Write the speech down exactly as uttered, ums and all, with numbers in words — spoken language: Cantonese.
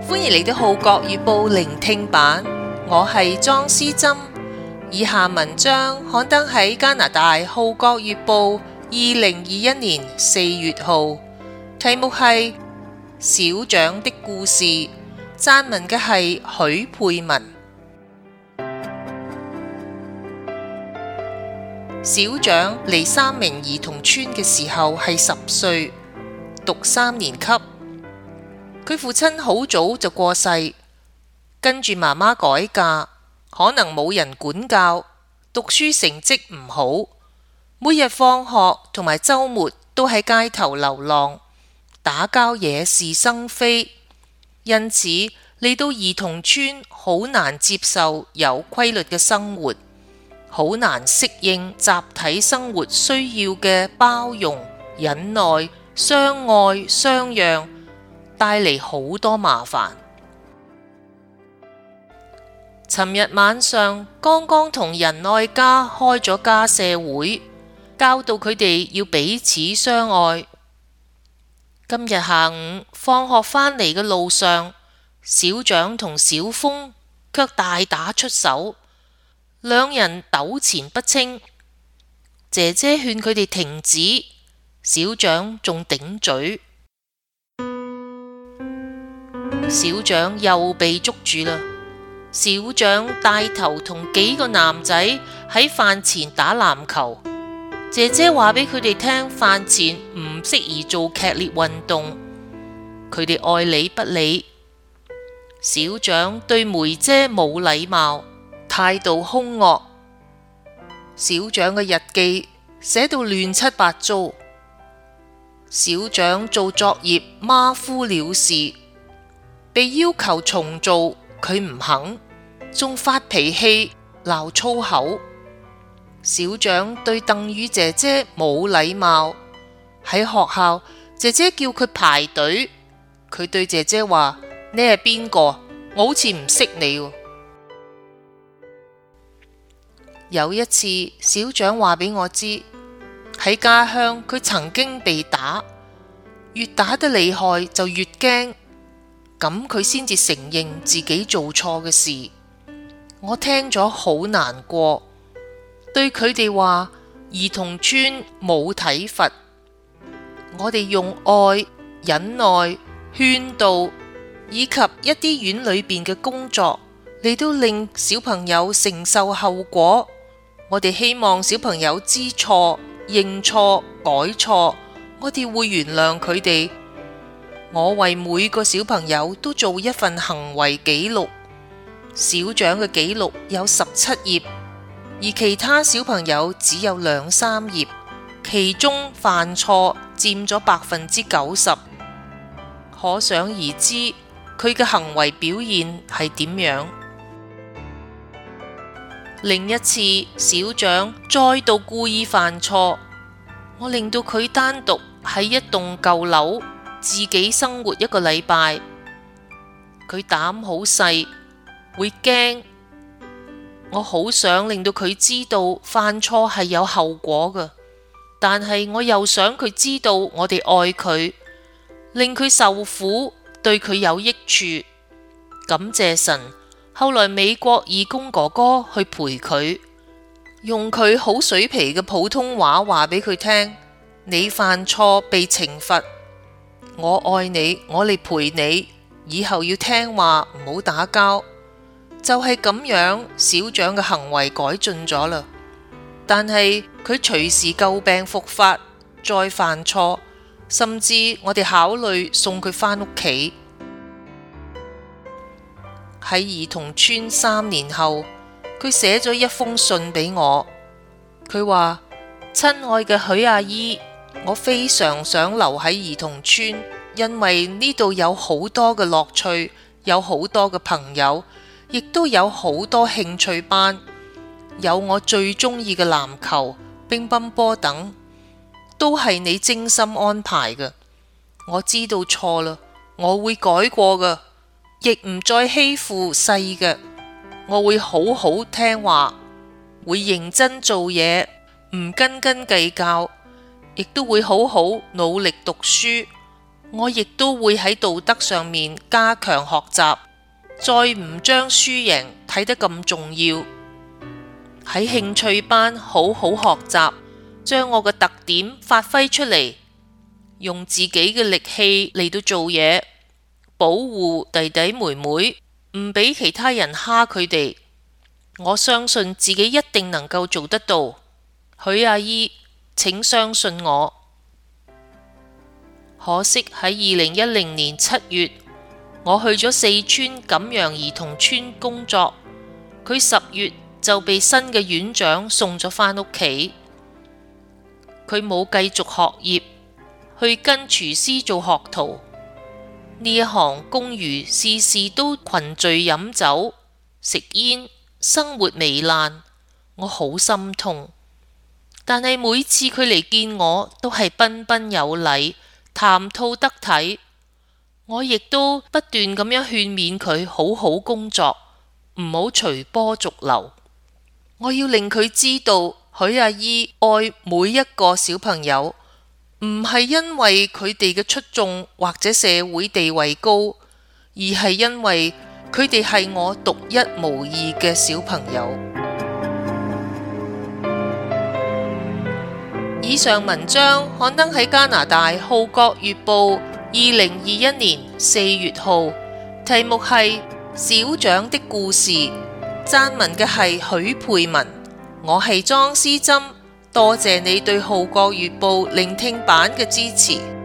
歡迎嚟到《號角月報》聆聽版，我係莊思珍。以下文章刊登喺加拿大《號角月報》二零二一年四月號，題目係《小長的故事》，撰文嘅係許佩文。小長嚟三明兒童村嘅時候係十歲，讀三年級。佢父親好早就過世，跟住媽媽改嫁，可能冇人管教，讀書成績唔好，每日放學同埋週末都喺街頭流浪，打交惹是生非，因此嚟到兒童村好難接受有規律嘅生活，好難適應集體生活需要嘅包容、忍耐、相愛、相讓，帶嚟好多麻煩。尋日晚上剛剛同仁愛家開咗家社會，教導佢哋要彼此相愛。今日下午放學返嚟嘅路上，小長同小峰卻大打出手，兩人糾纏不清。姐姐勸佢哋停止，小長仲頂嘴。小長又被捉住啦！小長帶頭同幾個男仔喺飯前打籃球，姐姐話俾佢哋聽，飯前唔適宜做劇烈運動，佢哋愛理不理。小長對梅姐冇禮貌，態度兇惡。小長嘅日記寫到亂七八糟，小長做作業馬虎了事，被要求重做，佢唔肯，仲發脾氣鬧粗口。小長對鄧宇姐姐冇禮貌，喺學校姐姐叫佢排隊，佢對姐姐話：你係邊個？我好似唔識你喎。有一次小長話俾我知，喺家鄉佢曾經被打，越打得厲害就越驚，咁佢先至承認自己做錯嘅事。我聽咗好難過，對佢哋話兒童村冇體罰，我哋用愛、忍耐、勸導以及一啲院裏邊嘅工作嚟到令小朋友承受後果。我哋希望小朋友知錯、認錯、改錯，我哋會原諒佢哋。我為每個小朋友都做一份行為記錄，小長嘅記錄有十七頁，而其他小朋友只有兩三頁，其中犯錯佔咗百分之九十，可想而知佢嘅行為表現係點樣。另一次小長再度故意犯錯，我令到佢單獨喺一棟舊樓自己生活一個禮拜，佢膽好細，會驚。我好想令到佢知道犯錯係有後果㗎，但係我又想佢知道我哋愛佢，令佢受苦對佢有益處。感謝神，後來美國義工哥哥去陪佢，用佢好水皮嘅普通話話俾佢聽：你犯錯被懲罰，我愛你，我嚟陪你，以後要聽話，唔好打交。就係咁樣，小長嘅行為改進咗啦。但係佢隨時舊病復發，再犯錯，甚至我哋考慮送佢返屋企。喺兒童村三年後，佢寫咗一封信俾我，佢話：親愛嘅許阿姨，我非常想留喺兒童村，因為呢度有好多嘅樂趣，有好多嘅朋友，亦都有好多興趣班，有我最中意嘅籃球、乒乓波等，都係你精心安排嘅。我知道錯啦，我會改過噶，亦唔再欺負細嘅，我會好好聽話，會認真做嘢，唔斤斤計較，亦都會好好努力讀書， 我亦都會喺道德上面加強學習，再唔將輸贏睇得咁重要。喺興趣班好好學習，將我嘅特點發揮出嚟，用自己嘅力氣嚟到做嘢，保護弟弟妹妹，唔俾其他人蝦佢哋。我相信自己一定能夠做得到，許阿姨，請相信我。可惜喺二零一零年七月，我去咗四川錦陽兒童村工作，佢十月就被新嘅院長送咗返屋企。佢冇繼續學業，去跟廚師做學徒。呢一行工餘事事都群聚飲酒、食煙，生活糜爛，我好心痛。但係每次佢嚟見我，都係彬彬有禮，談吐得體。我亦都不斷咁樣勸勉佢好好工作，唔好隨波逐流。我要令佢知道，許阿姨愛每一個小朋友，唔係因為佢哋嘅出眾或者社會地位高，而係因為佢哋係我獨一無二嘅小朋友。以上文章刊登喺加拿大《號角月報》二零二一年四月號，題目係《小長的故事》，撰文嘅係許佩文。我係莊思珍，多謝你對《號角月報》聆聽版嘅支持。